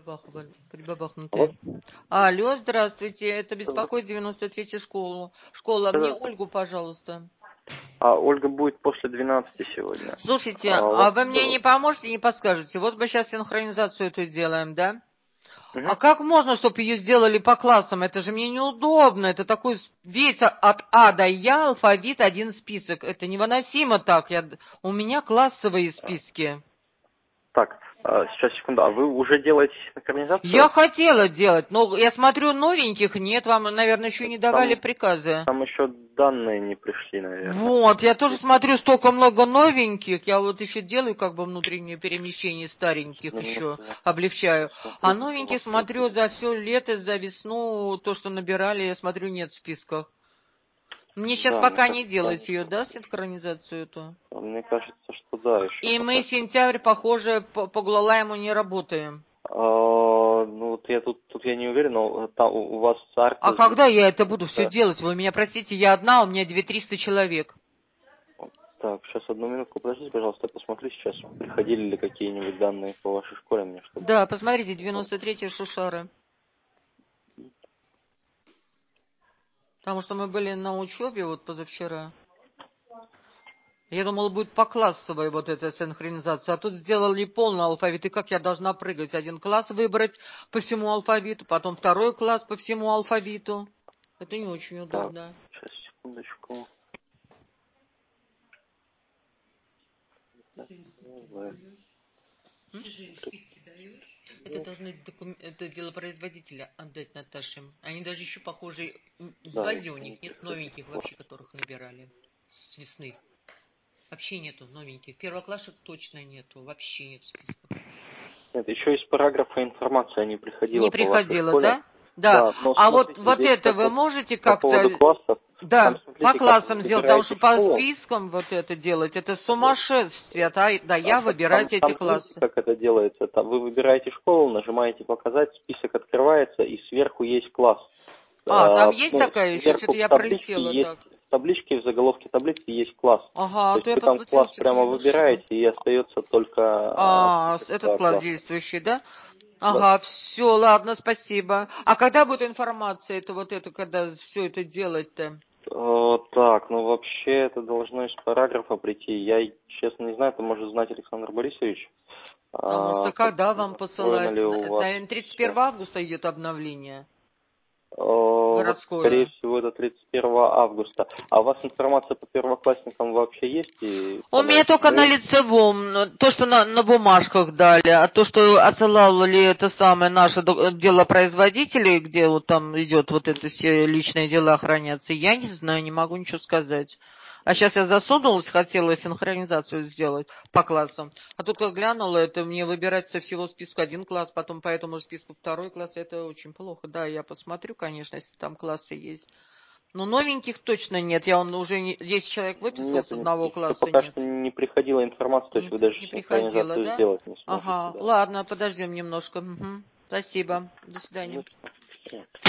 Прибабахнутые. Алло, здравствуйте, это беспокоит 93-ю школу. Школа, мне Ольгу, пожалуйста. Ольга будет после 12 сегодня. Слушайте, а вы мне не поможете, не подскажете? Вот мы сейчас синхронизацию эту делаем, да? А как можно, чтобы ее сделали по классам? Это же мне неудобно. Это такой весь от А до Я алфавит, один список. Это невыносимо так. У меня классовые списки. Так, сейчас, секунду. А вы уже делаете синхронизацию? Я хотела делать, но я смотрю, новеньких нет. Вам, наверное, еще не давали приказы. Там еще данные не пришли, наверное. Вот, я тоже смотрю, столько много новеньких. Я вот еще делаю как бы внутреннее перемещение стареньких еще, облегчаю. А новеньких смотрю за все лето, за весну, то, что набирали, я смотрю, нет в списках. Мне сейчас пока не делать ее, да, синхронизацию эту? Мне кажется, что да. И мы сентябрь, похоже, по Гулалайму не работаем. Ну, вот я тут я не уверен, но там у вас арка... А когда я это буду все делать? Вы меня простите, я одна, у меня 200-300 человек. Так, сейчас одну минутку, подождите, пожалуйста, я посмотрю сейчас, приходили ли какие-нибудь данные по вашей школе мне, чтобы... Да, посмотрите, 93-я Шушара. Потому что мы были на учебе вот позавчера. Я думала, будет по классовой вот эта синхронизация. А тут сделали полный алфавит. И как я должна прыгать? Один класс выбрать по всему алфавиту, потом второй класс по всему алфавиту. Это не очень удобно. Так, сейчас, секундочку. Это должны это дело производителя отдать Наташе. Они даже еще похожи. В базе у них нет новеньких вообще, которых набирали с весны. Вообще нету новеньких. Первоклашек точно нету. Вообще нет списков. Нет, еще из параграфа информация не приходила. Не приходила, да? Да. А смотрите, вот это вы можете как-то... По поводу классов. Да, там, смотрите, по классам сделать, потому что по школу. спискам вот это делать, это сумасшествие. Да, я выбирать эти классы. Как это делается? Там вы выбираете школу, нажимаете «Показать», список открывается, и сверху есть класс. Там есть такая еще? Что-то я пролетела так. В табличке, в заголовке таблицы есть класс. Ага, то есть вы там класс прямо выбираете, и остается только... этот класс действующий, да? Ага, все, ладно, спасибо. А когда будет информация, когда все это делать-то? Так, ну вообще это должно из параграфа прийти. Я, честно, не знаю, это может знать Александр Борисович. Потому что когда вам посылать? Наверное, 31 всё? августа идет обновление. Городское. Скорее всего, это 31 августа. А у вас информация по первоклассникам вообще есть? У меня только на лицевом, то, что на бумажках дали, а то, что отсылало ли это самое наше дело производителей, где вот там идет вот это все личные дела хранятся, я не знаю, не могу ничего сказать. А сейчас я засунулась, хотела синхронизацию сделать по классам. А тут как глянула, это мне выбирать со всего списка один класс, потом по этому списку второй класс, это очень плохо. Да, я посмотрю, конечно, если там классы есть. Но новеньких точно нет. Я уже 10 человек выписал с одного класса. Пока что не приходила информация, то есть вы даже синхронизацию сделать не сможете. Ага, ладно, подождем немножко. Спасибо. До свидания.